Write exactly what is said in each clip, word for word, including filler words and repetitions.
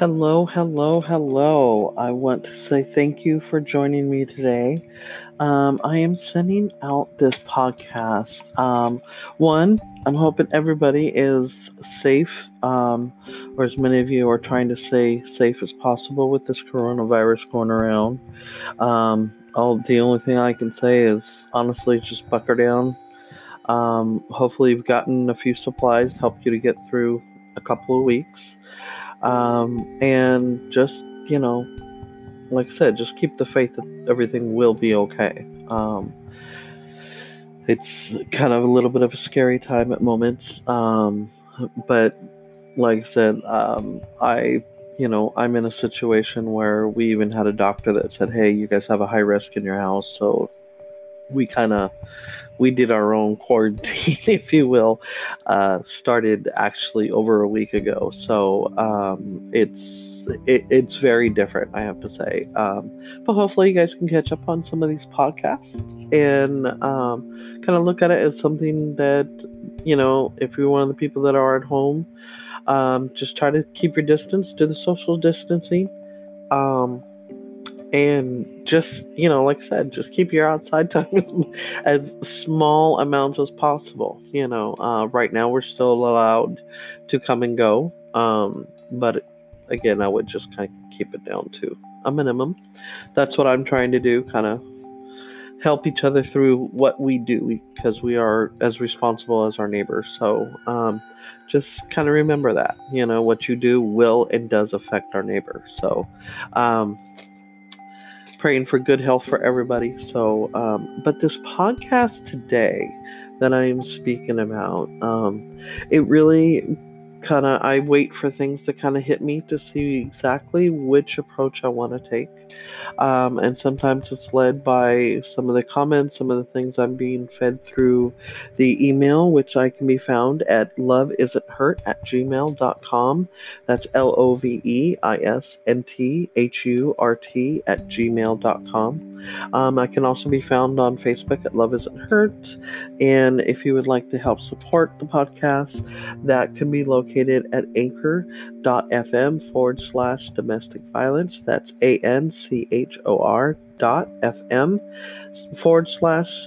Hello, hello, hello. I want to say thank you for joining me today. Um, I am sending out this podcast. Um, one, I'm hoping everybody is safe, um, or as many of you are trying to stay safe as possible with this coronavirus going around. Um, all, the only thing I can say is honestly just buckle down. Um, hopefully, you've gotten a few supplies to help you to get through a couple of weeks. Um, and just, you know, like I said, just keep the faith that everything will be okay. Um, it's kind of a little bit of a scary time at moments. Um, but like I said, um, I, you know, I'm in a situation where we even had a doctor that said, hey, you guys have a high risk in your house. So we kind of we did our own quarantine, if you will, uh, started actually over a week ago. So um, it's it, it's very different, I have to say. Um, but hopefully you guys can catch up on some of these podcasts and um, kind of look at it as something that, you know, if you're one of the people that are at home, um, just try to keep your distance, do the social distancing. Um, And just, you know, like I said, just keep your outside time as, as small amounts as possible. You know, uh, right now we're still allowed to come and go. Um, but again, I would just kind of keep it down to a minimum. That's what I'm trying to do, kind of help each other through what we do because we are as responsible as our neighbors. So um, just kind of remember that, you know, what you do will and does affect our neighbor. So, um, praying for good health for everybody. So, um, but this podcast today that I am speaking about, um, it really kind of, I wait for things to kind of hit me to see exactly which approach I want to take. Um, and sometimes it's led by some of the comments, some of the things I'm being fed through the email, which I can be found at loveisn'thurt at gmail dot com. That's L O V E I S N T H U R T at gmail dot com. Um, I can also be found on Facebook at Love Isn't Hurt. And if you would like to help support the podcast, that can be located at anchor.fm forward slash domestic violence. That's A-N-C-H-O-R dot F-M forward slash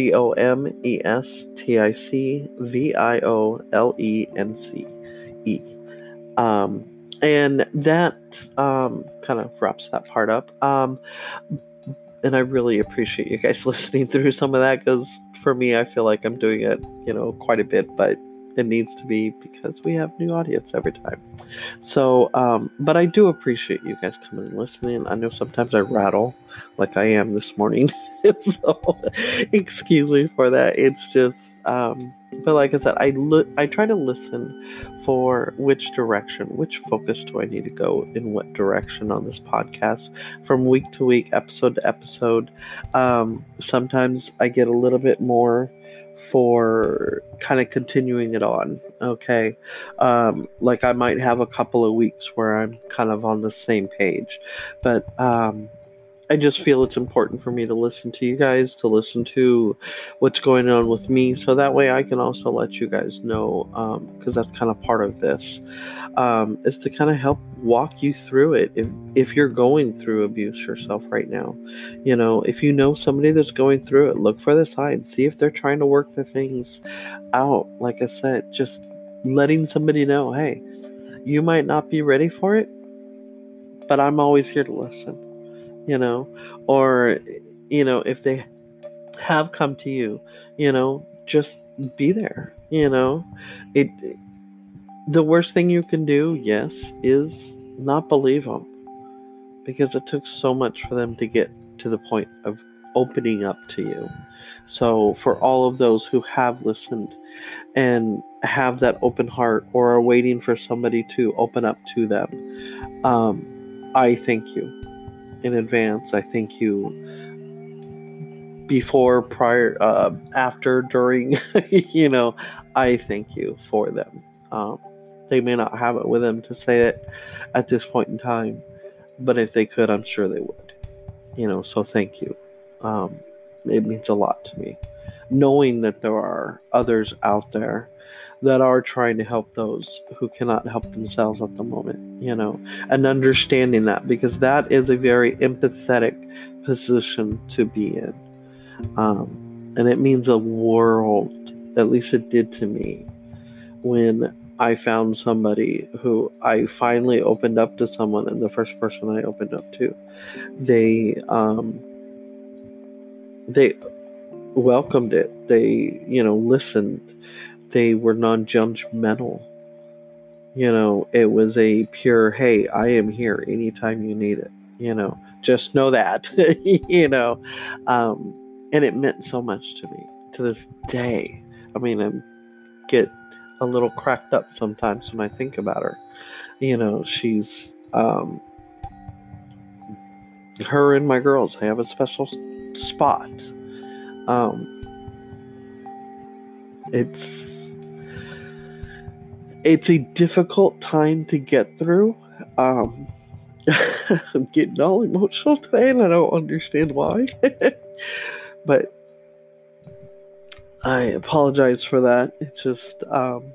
D-O-M-E-S-T-I-C-V-I-O-L-E-N-C-E. Um, and that um, kind of wraps that part up. Um, and I really appreciate you guys listening through some of that because for me, I feel like I'm doing it, you know, quite a bit, but it needs to be because we have new audience every time. So, um, but I do appreciate you guys coming and listening. I know sometimes I rattle like I am this morning. So, excuse me for that. It's just, um, but like I said, I look, I try to listen for which direction, which focus do I need to go in what direction on this podcast from week to week, episode to episode. Um, sometimes I get a little bit more for kind of continuing it on. Okay. Um, like I might have a couple of weeks where I'm kind of on the same page, but, um, I just feel it's important for me to listen to you guys, to listen to what's going on with me, so that way I can also let you guys know, because um, that's kind of part of this, um, is to kind of help walk you through it. If, if you're going through abuse yourself right now, you know, if you know somebody that's going through it, look for the signs, see if they're trying to work the things out. Like I said, just letting somebody know, hey, you might not be ready for it, but I'm always here to listen. You know, or, you know, if they have come to you, you know, just be there, you know, it, the worst thing you can do, yes, is not believe them because it took so much for them to get to the point of opening up to you. So for all of those who have listened and have that open heart or are waiting for somebody to open up to them, um, I thank you. In advance. I thank you before, prior, uh, after, during, you know, I thank you for them. Um, they may not have it with them to say it at this point in time, but if they could, I'm sure they would, you know, so thank you. Um, it means a lot to me. Knowing that there are others out there that are trying to help those who cannot help themselves at the moment, you know, and understanding that, because that is a very empathetic position to be in. Um, and it means a world, at least it did to me, when I found somebody who I finally opened up to someone, and the first person I opened up to, they, um, they welcomed it. They, you know, listened. They were non-judgmental. You know, it was a pure, hey, I am here anytime you need it. You know, just know that, you know, um, and it meant so much to me to this day. I mean, I get a little cracked up sometimes when I think about her. You know, she's, um, her and my girls, I have a special spot. Um, it's, it's a difficult time to get through. Um, I'm getting all emotional today, and I don't understand why. But I apologize for that. It's just, um,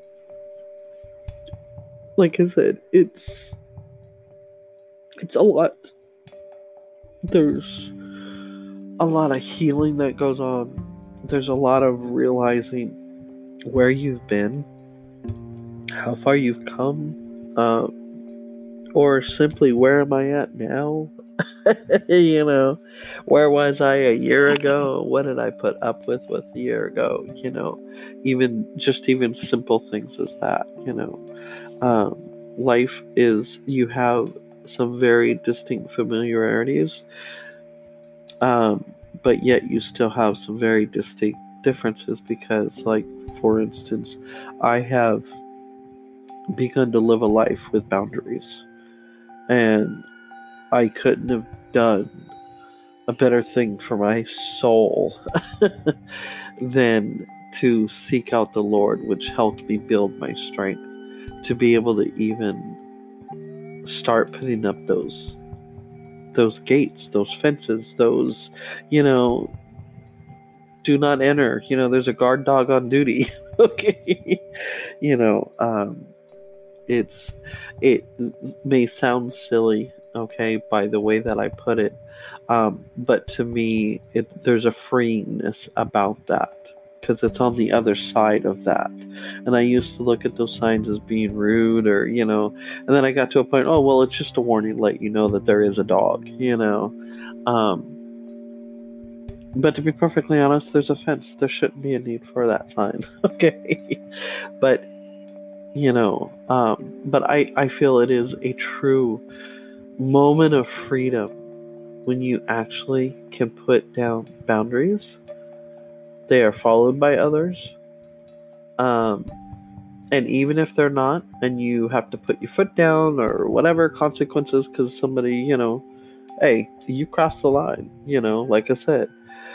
like I said, it's it's a lot. There's a lot of healing that goes on. There's a lot of realizing where you've been, how far you've come, uh, or simply where am I at now? You know, where was I a year ago? What did I put up with with a year ago? You know, even just even simple things as that. You know, um, life is, you have some very distinct familiarities, um, but yet you still have some very distinct differences, because, like, for instance, I have begun to live a life with boundaries, and I couldn't have done a better thing for my soul than to seek out the Lord, which helped me build my strength to be able to even start putting up those those gates, those fences, those, you know, do not enter. You know, there's a guard dog on duty. Okay. You know, um, it's, it may sound silly, okay, by the way that I put it. Um, but to me, it, there's a freeingness about that, because it's on the other side of that. And I used to look at those signs as being rude, or, you know, and then I got to a point, oh, well, it's just a warning, let you know that there is a dog, you know. Um, but to be perfectly honest, there's a fence. There shouldn't be a need for that sign. Okay. But, you know, um, but I, I feel it is a true moment of freedom when you actually can put down boundaries. They are followed by others. Um, and even if they're not, and you have to put your foot down or whatever consequences because somebody, you know, hey, you crossed the line, you know, like I said.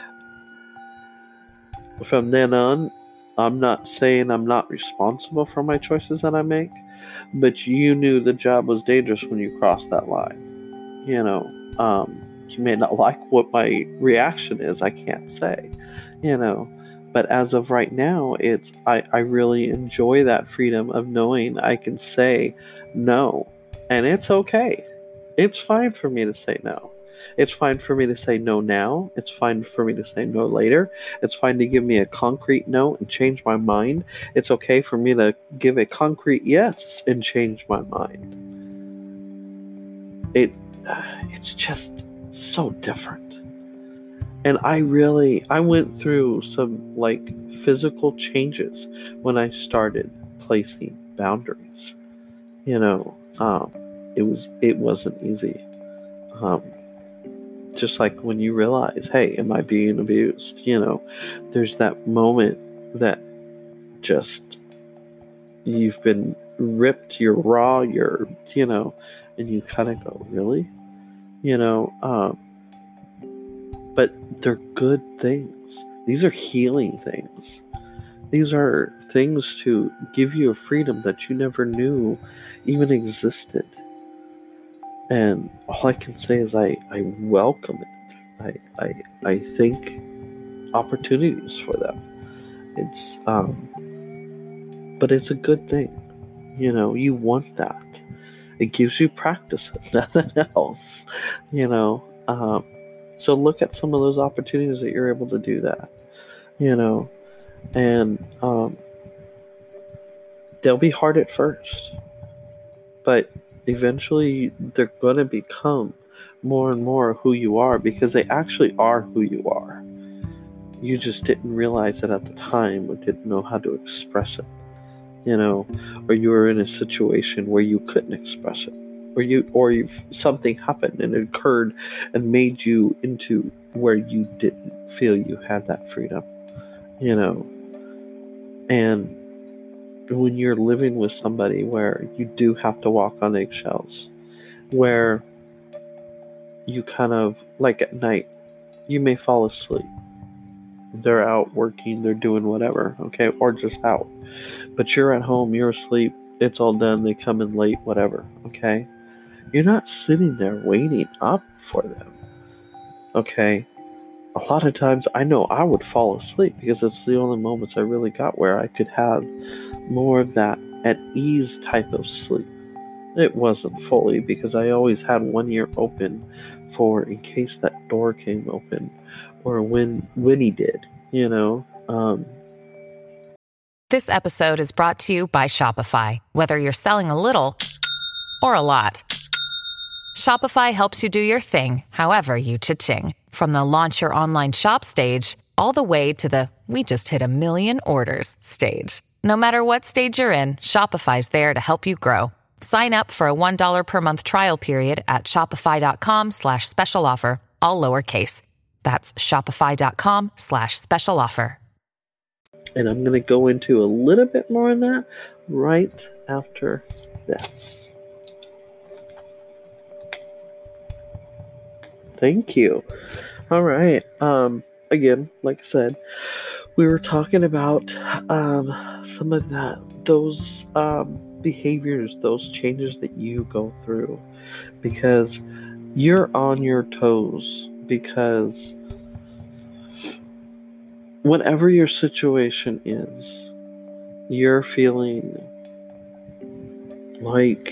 From then on, I'm not saying I'm not responsible for my choices that I make, but you knew the job was dangerous when you crossed that line. You know, um, you may not like what my reaction is, I can't say, you know, but as of right now, it's, I, I really enjoy that freedom of knowing I can say no, and it's okay. It's fine for me to say no. It's fine for me to say no now. It's fine for me to say no later. It's fine to give me a concrete no and change my mind. It's okay for me to give a concrete yes and change my mind. It, it's just so different. And I really, I went through some, like, physical changes when I started placing boundaries. You know, um, it was, it wasn't easy. Um, just like when you realize, hey, am I being abused? You know, there's that moment that just, you've been ripped, you're raw, you're, you know, and you kind of go, really? You know, um, but they're good things. These are healing things. These are things to give you a freedom that you never knew even existed. And all I can say is I, I welcome it. I, I I think opportunities for them. It's um but it's a good thing. You know, you want that. It gives you practice, if nothing else. You know, um, so look at some of those opportunities that you're able to do that. You know, and um, they'll be hard at first, but eventually they're going to become more and more who you are, because they actually are who you are. You just didn't realize it at the time, or didn't know how to express it. You know, or you were in a situation where you couldn't express it, or you, or you, something happened and it occurred and made you into where you didn't feel you had that freedom. You know, and when you're living with somebody where you do have to walk on eggshells, where you kind of, like at night, you may fall asleep. They're out working, they're doing whatever, okay, or just out. But you're at home, you're asleep, it's all done, they come in late, whatever, okay? You're not sitting there waiting up for them, okay? A lot of times, I know I would fall asleep because it's the only moments I really got where I could have more of that at ease type of sleep. It wasn't fully, because I always had one ear open for in case that door came open, or when when he did, you know. Um, This episode is brought to you by Shopify. Whether you're selling a little or a lot, Shopify helps you do your thing, however you cha-ching. From the launch your online shop stage, all the way to the we just hit a million orders stage. No matter what stage you're in, Shopify's there to help you grow. Sign up for a one dollar per month trial period at shopify.com slash special offer, all lowercase. That's shopify.com slash special offer. And I'm going to go into a little bit more on that right after this. Thank you. All right. Um, again, like I said, we were talking about um, some of that, those um, behaviors, those changes that you go through, because you're on your toes, because whatever your situation is, you're feeling like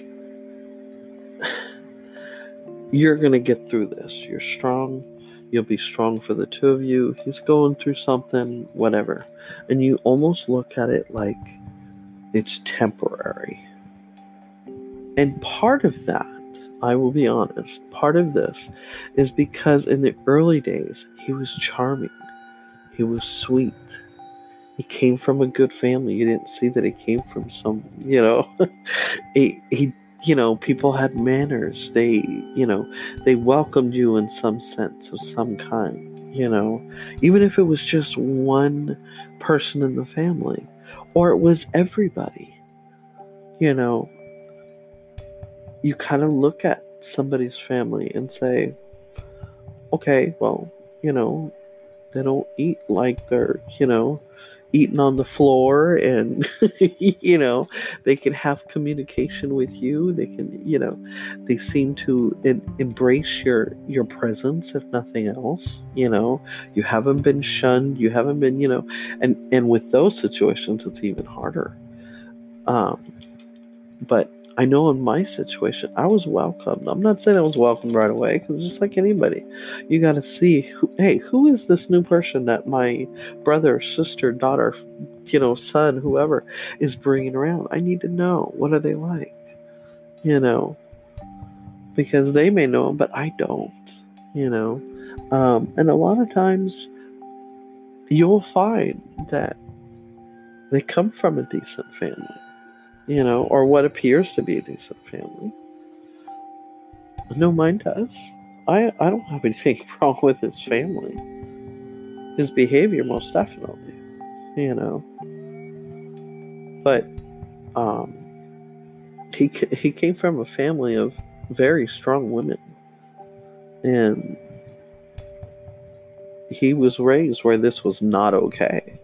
you're going to get through this. You're strong. You'll be strong for the two of you. He's going through something, whatever. And you almost look at it like it's temporary. And part of that, I will be honest, part of this is because in the early days, he was charming. He was sweet. He came from a good family. You didn't see that he came from some, you know, he, he, you know, people had manners. They, you know, they welcomed you in some sense of some kind, you know, even if it was just one person in the family, or it was everybody, you know, you kind of look at somebody's family and say, okay, well, you know, they don't eat like they're, you know, eating on the floor, and, you know, they can have communication with you. They can, you know, they seem to en- embrace your, your presence, if nothing else. You know, you haven't been shunned. You haven't been, you know, and, and with those situations, it's even harder. Um, but I know in my situation, I was welcomed. I'm not saying I was welcomed right away, because just like anybody, you got to see, who, hey, who is this new person that my brother, sister, daughter, you know, son, whoever is bringing around? I need to know, what are they like? You know, because they may know them, but I don't, you know. Um, and a lot of times you'll find that they come from a decent family. You know, or what appears to be a decent family. No, mine does. I, I don't have anything wrong with his family. His behavior, most definitely. You know. But, um, he, he came from a family of very strong women. And he was raised where this was not okay.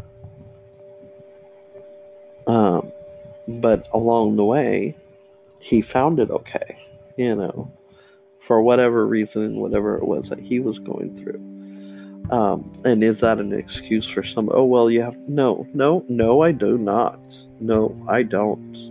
Um, But along the way, he found it okay, you know, for whatever reason, whatever it was that he was going through. Um, and is that an excuse for some? Oh, well, you have no, no, no, I do not. No, I don't.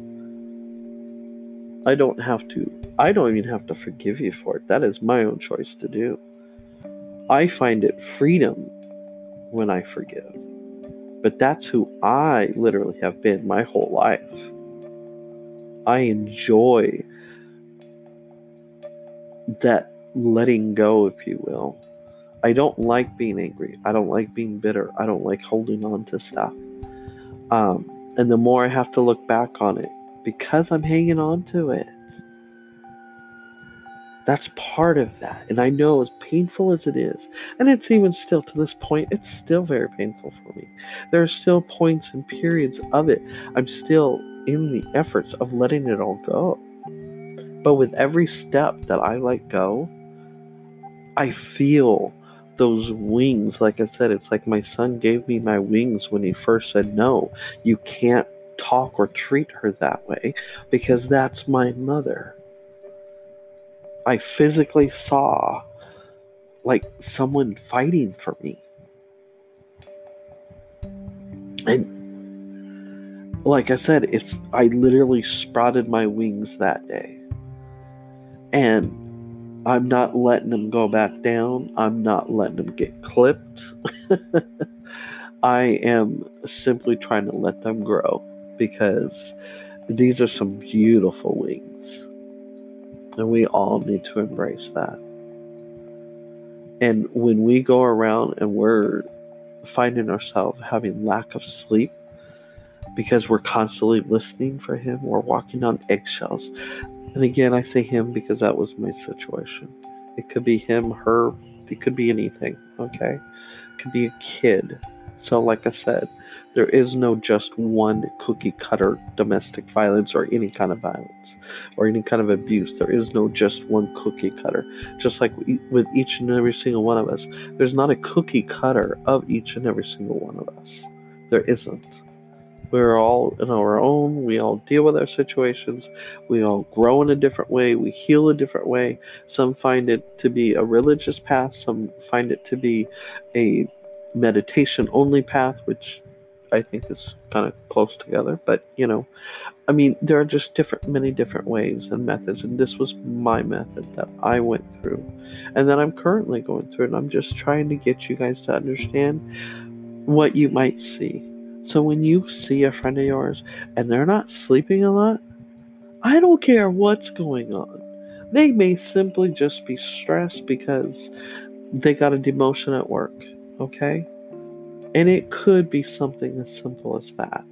I don't have to. I don't even have to forgive you for it. That is my own choice to do. I find it freedom when I forgive. But that's who I literally have been my whole life. I enjoy that letting go, if you will. I don't like being angry. I don't like being bitter. I don't like holding on to stuff. Um, and the more I have to look back on it, because I'm hanging on to it, that's part of that. And I know, as painful as it is, and it's even still to this point, it's still very painful for me. There are still points and periods of it. I'm still in the efforts of letting it all go. But with every step that I let go, I feel those wings. Like I said, it's like my son gave me my wings when he first said, no, you can't talk or treat her that way because that's my mother. I physically saw like someone fighting for me. And like I said, it's I literally sprouted my wings that day. And I'm not letting them go back down. I'm not letting them get clipped. I am simply trying to let them grow because these are some beautiful wings. And we all need to embrace that. And when we go around and we're finding ourselves having lack of sleep because we're constantly listening for him, we're walking on eggshells. And again, I say him because that was my situation. It could be him, her, it could be anything, okay? It could be a kid. So like I said, there is no just one cookie cutter domestic violence or any kind of violence or any kind of abuse. There is no just one cookie cutter. Just like with each and every single one of us, there's not a cookie cutter of each and every single one of us. There isn't. We're all in our own. We all deal with our situations. We all grow in a different way. We heal a different way. Some find it to be a religious path. Some find it to be a meditation-only path, which I think is kind of close together. But, you know, I mean, there are just different, many different ways and methods. And this was my method that I went through and that I'm currently going through. And I'm just trying to get you guys to understand what you might see. So when you see a friend of yours and they're not sleeping a lot, I don't care what's going on. They may simply just be stressed because they got a demotion at work, okay? And it could be something as simple as that.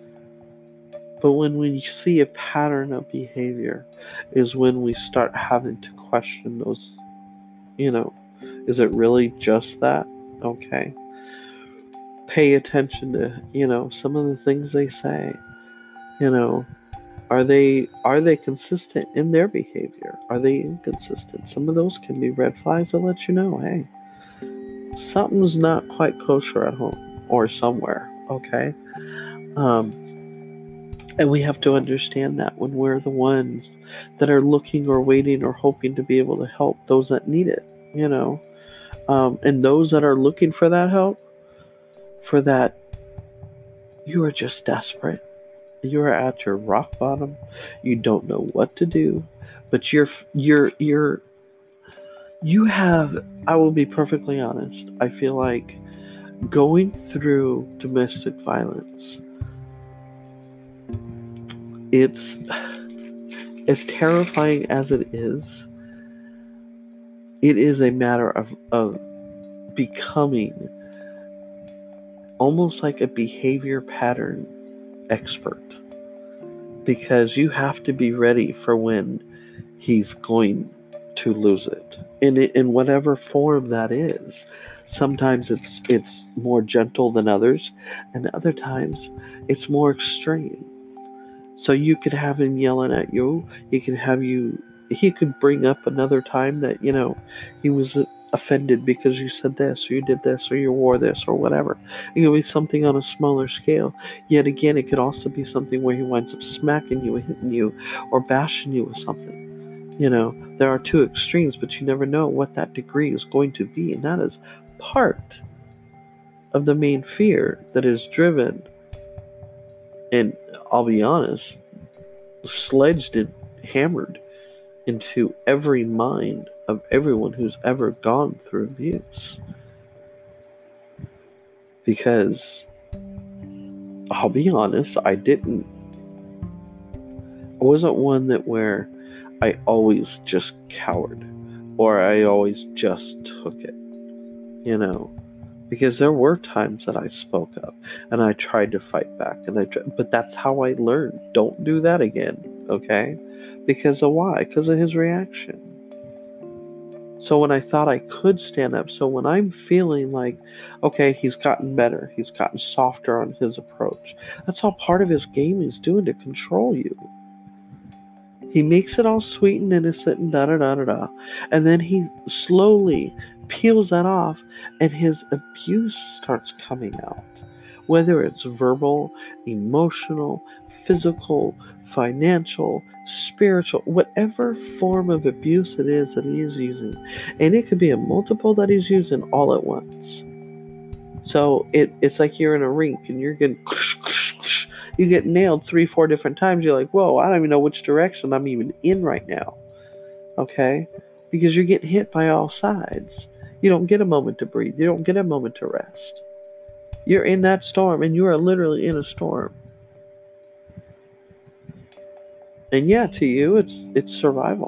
But when we see a pattern of behavior is when we start having to question those, you know, is it really just that? Okay. Pay attention to, you know, some of the things they say. You know, are they are they consistent in their behavior? Are they inconsistent? Some of those can be red flags that let you know, hey, something's not quite kosher at home or somewhere, okay? Um, and we have to understand that when we're the ones that are looking or waiting or hoping to be able to help those that need it, you know. Um, and those that are looking for that help, for that, you are just desperate. You are at your rock bottom. You don't know what to do, but you're you're you're you have. I will be perfectly honest. I feel like going through domestic violence, it's as terrifying as it is. It is a matter of of becoming almost like a behavior pattern expert, because you have to be ready for when he's going to lose it in it, in whatever form that is. Sometimes it's it's more gentle than others, and other times it's more extreme. So you could have him yelling at you. He could have you. He could bring up another time that, you know, he was offended because you said this or you did this or you wore this or whatever. It could be something on a smaller scale. Yet again, it could also be something where he winds up smacking you, hitting you, or bashing you with something. You know, there are two extremes, but you never know what that degree is going to be, and that is part of the main fear that is driven, and I'll be honest, sledged and hammered into every mind of everyone who's ever gone through abuse. Because I'll be honest, I didn't I wasn't one that where I always just cowered or I always just took it, you know, because there were times that I spoke up and I tried to fight back, and I tried, but that's how I learned. Don't do that again, okay? Because of why? Because of his reaction. So when I thought I could stand up, so when I'm feeling like, okay, he's gotten better, he's gotten softer on his approach, that's all part of his game he's doing to control you. He makes it all sweet and innocent and da-da-da-da-da. And then he slowly peels that off and his abuse starts coming out. Whether it's verbal, emotional, physical, financial, spiritual, whatever form of abuse it is that he is using. And it could be a multiple that he's using all at once. So it, it's like you're in a rink and you're getting... You get nailed three, four different times. You're like, whoa, I don't even know which direction I'm even in right now. Okay? Because you're getting hit by all sides. You don't get a moment to breathe. You don't get a moment to rest. You're in that storm, and you are literally in a storm. And yeah, to you, it's it's survival.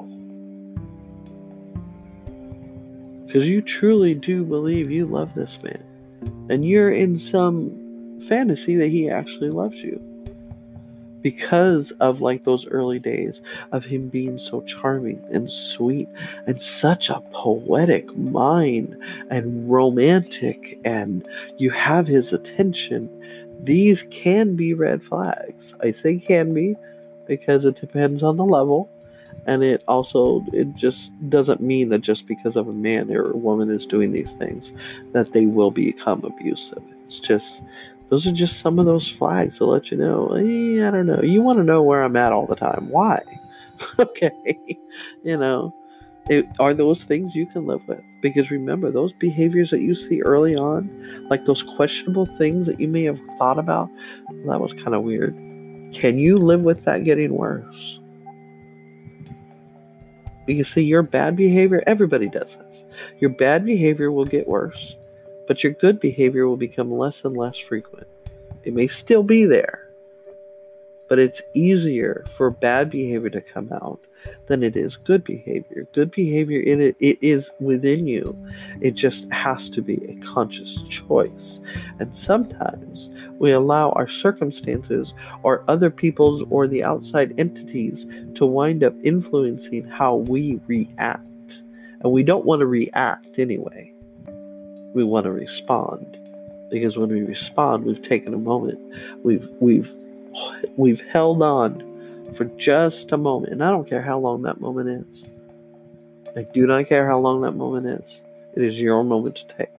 Because you truly do believe you love this man. And you're in some fantasy that he actually loves you. Because of like those early days of him being so charming and sweet and such a poetic mind and romantic, and you have his attention, these can be red flags. I say can be because it depends on the level, and it also, it just doesn't mean that just because of a man or a woman is doing these things that they will become abusive. It's just, those are just some of those flags to let you know, eh, I don't know. You want to know where I'm at all the time. Why? Okay. You know, it, are those things you can live with? Because remember, those behaviors that you see early on, like those questionable things that you may have thought about, well, that was kind of weird. Can you live with that getting worse? Because see, your bad behavior, everybody does this. Your bad behavior will get worse. But your good behavior will become less and less frequent. It may still be there, but it's easier for bad behavior to come out than it is good behavior. Good behavior, it, it is within you. It just has to be a conscious choice. And sometimes we allow our circumstances or other people's or the outside entities to wind up influencing how we react. And we don't want to react anyway. We want to respond, because when we respond, we've taken a moment. We've we've we've held on for just a moment, and I don't care how long that moment is. I do not care how long that moment is. It is your moment to take.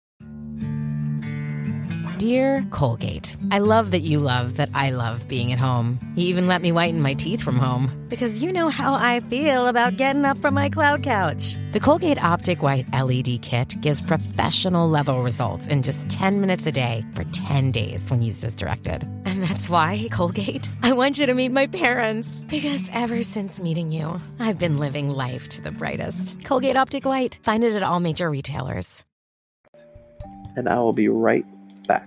Dear Colgate, I love that you love that I love being at home. You even let me whiten my teeth from home. Because you know how I feel about getting up from my cloud couch. The Colgate Optic White L E D Kit gives professional-level results in just ten minutes a day for ten days when used as directed. And that's why, Colgate, I want you to meet my parents. Because ever since meeting you, I've been living life to the brightest. Colgate Optic White. Find it at all major retailers. And I will be right back.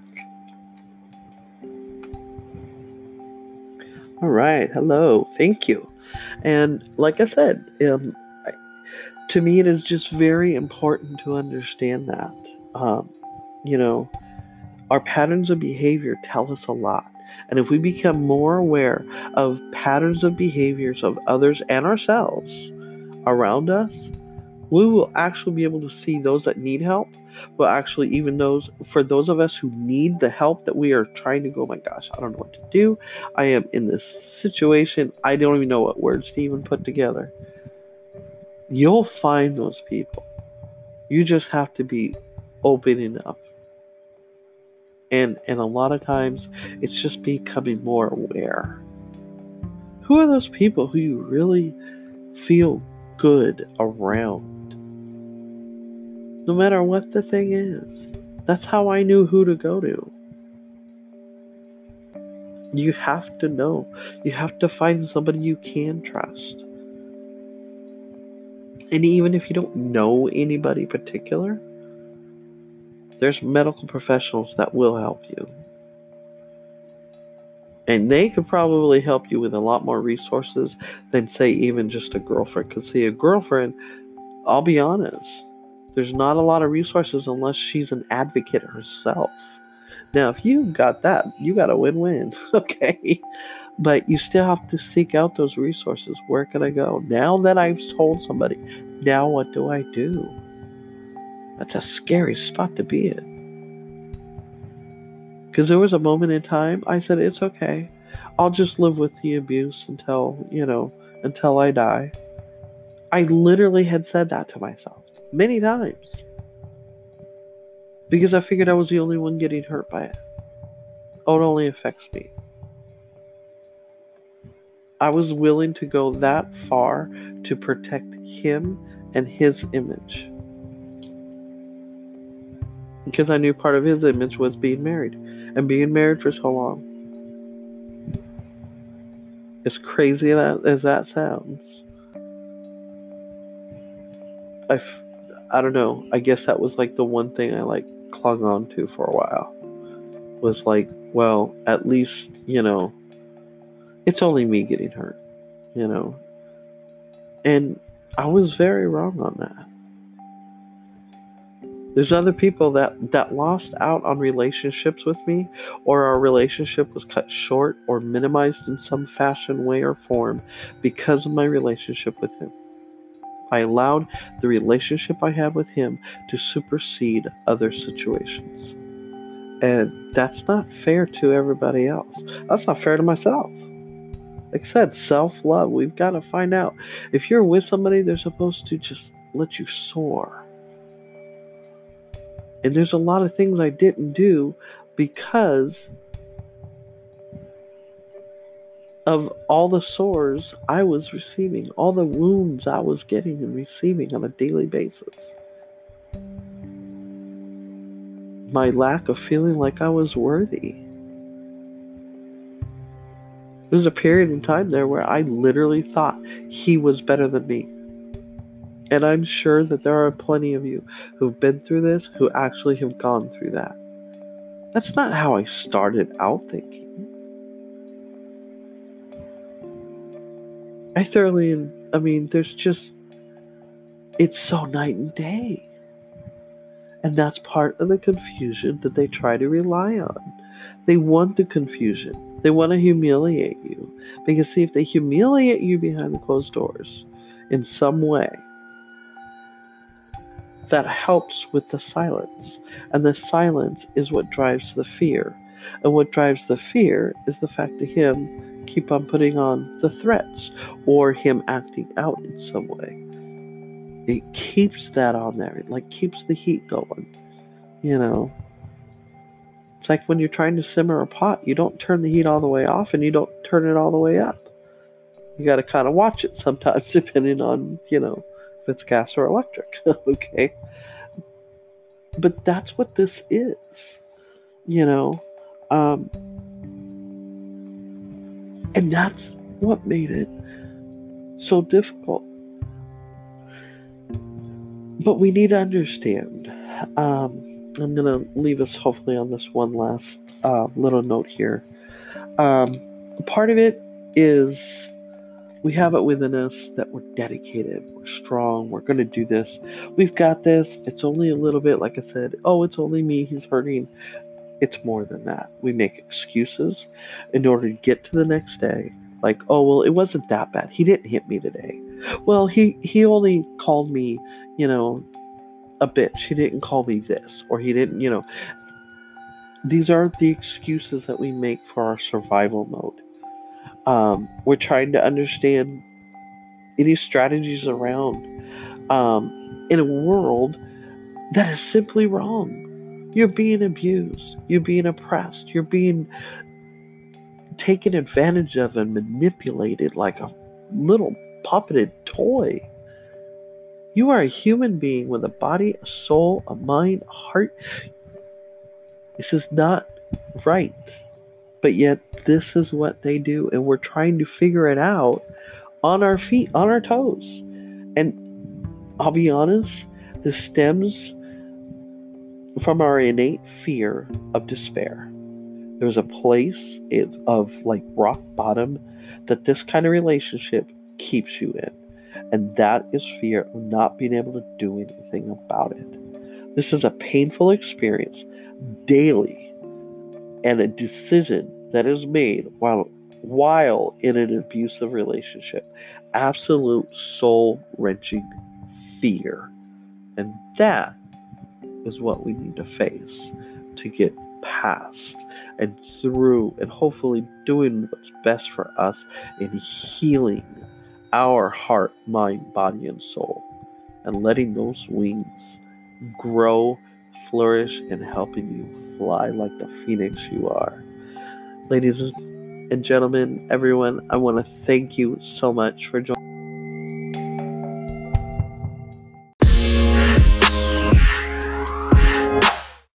All right. Hello. Thank you. And like I said, um, I, to me, it is just very important to understand that, um, you know, our patterns of behavior tell us a lot. And if we become more aware of patterns of behaviors of others and ourselves around us, we will actually be able to see those that need help. But actually, even those, for those of us who need the help that we are trying to go, oh my gosh, I don't know what to do. I am in this situation. I don't even know what words to even put together. You'll find those people. You just have to be open enough. And, and a lot of times, it's just becoming more aware. Who are those people who you really feel good around? No matter what the thing is. That's how I knew who to go to. You have to know. You have to find somebody you can trust. And even if you don't know anybody particular, there's medical professionals that will help you. And they could probably help you with a lot more resources than, say, even just a girlfriend. Because, see, a girlfriend, I'll be honest, there's not a lot of resources unless she's an advocate herself. Now, if you got that, you got a win-win, okay? But you still have to seek out those resources. Where can I go? Now that I've told somebody, now what do I do? That's a scary spot to be in. Because there was a moment in time, I said, it's okay. I'll just live with the abuse until, you know, until I die. I literally had said that to myself many times. Because I figured I was the only one getting hurt by it. Oh, it only affects me. I was willing to go that far to protect him and his image. Because I knew part of his image was being married. And being married for so long. As crazy as that sounds. I, f- I don't know. I guess that was like the one thing I like clung on to for a while. Was like, well, at least, you know, it's only me getting hurt, you know. And I was very wrong on that. There's other people that, that lost out on relationships with me, or our relationship was cut short or minimized in some fashion, way, or form because of my relationship with him. I allowed the relationship I had with him to supersede other situations. And that's not fair to everybody else. That's not fair to myself. Like I said, self-love. We've got to find out. If you're with somebody, they're supposed to just let you soar. And there's a lot of things I didn't do because of all the sores I was receiving, all the wounds I was getting and receiving on a daily basis. My lack of feeling like I was worthy. There was a period in time there where I literally thought he was better than me. And I'm sure that there are plenty of you who've been through this, who actually have gone through that. That's not how I started out thinking. I thoroughly, I mean, there's just, it's so night and day. And that's part of the confusion that they try to rely on. They want the confusion. They want to humiliate you. Because see, if they humiliate you behind the closed doors in some way, that helps with the silence. And the silence is what drives the fear. And what drives the fear is the fact that him keep on putting on the threats or him acting out in some way. It keeps that on there. It like keeps the heat going. You know. It's like when you're trying to simmer a pot, you don't turn the heat all the way off and you don't turn it all the way up. You got to kind of watch it sometimes depending on, you know, if it's gas or electric. Okay. But that's what this is. You know. Um, and that's what made it so difficult. But we need to understand. Um, I'm going to leave us hopefully on this one last uh, little note here. Um, part of it is we have it within us that we're dedicated, we're strong, we're going to do this. We've got this. It's only a little bit, like I said, oh, it's only me, he's hurting. It's more than that. We make excuses in order to get to the next day. Like, oh, well, it wasn't that bad. He didn't hit me today. Well, he, he only called me, you know, a bitch. He didn't call me this. Or he didn't, you know. These are the excuses that we make for our survival mode. Um, we're trying to understand any strategies around um, in a world that is simply wrong. You're being abused. You're being oppressed. You're being taken advantage of and manipulated like a little puppeted toy. You are a human being with a body, a soul, a mind, a heart. This is not right. But yet, this is what they do, and we're trying to figure it out on our feet, on our toes. And I'll be honest, this stems from our innate fear of despair. There's a place of like rock bottom that this kind of relationship keeps you in. And that is fear of not being able to do anything about it. This is a painful experience daily, and a decision that is made while while in an abusive relationship. Absolute soul-wrenching fear. And that is what we need to face to get past and through and hopefully doing what's best for us in healing our heart, mind, body, and soul, and letting those wings grow, flourish, and helping you fly like the phoenix you are. Ladies and gentlemen, everyone, I want to thank you so much for joining.